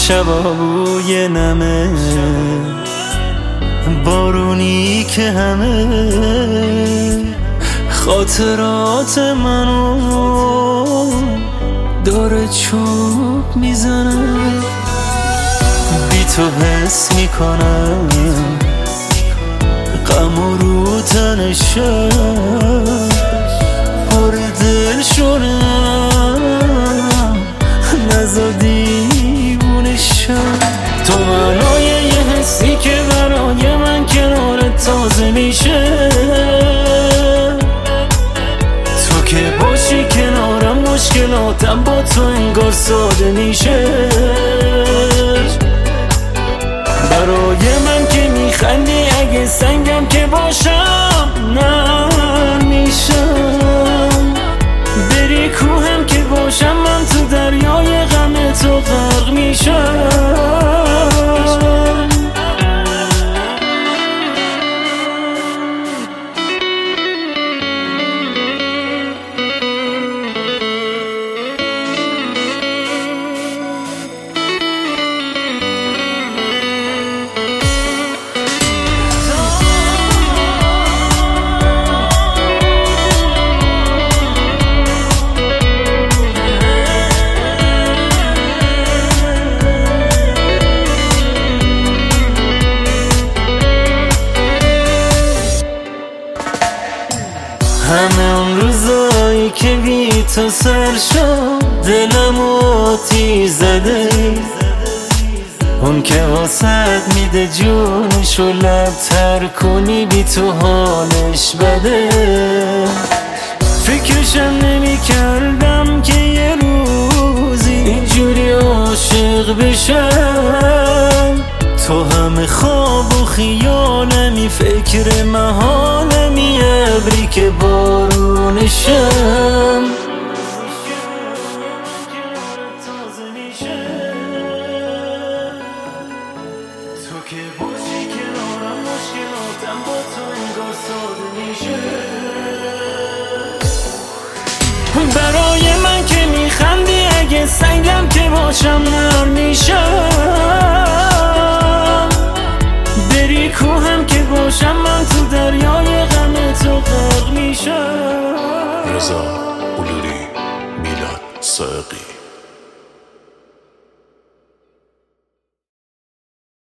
شبا بوی نمه بارونی که همه خاطرات منو داره چوب میزنه. بی تو حس میکنم غم و رو تنشم پر دل شدم نزا دیوونشم. تو معنای یه حسی که برای من کنارت تازه میشه. تو که باشی کنارم مشکلاتم با تو انگار ساده میشه. برای من که میخندی اگه سنگم که باشم نرم میشم. بری کوهم که باشم من تو دریای غم تو غرق میشم. همه اون روزایی که بی تو سر شد دلم آتیش زده. اون که واسد میده جونشو لب تر کنی بی تو حالش بده. فکرشم نمی کردم که یه روزی اینجوری عاشق بشم. تو همه خواب و خیالمی فکر محالمی ابری که بارونشم. تو که باشی کنارم مشکلاتم با تو انگار ساده میشه.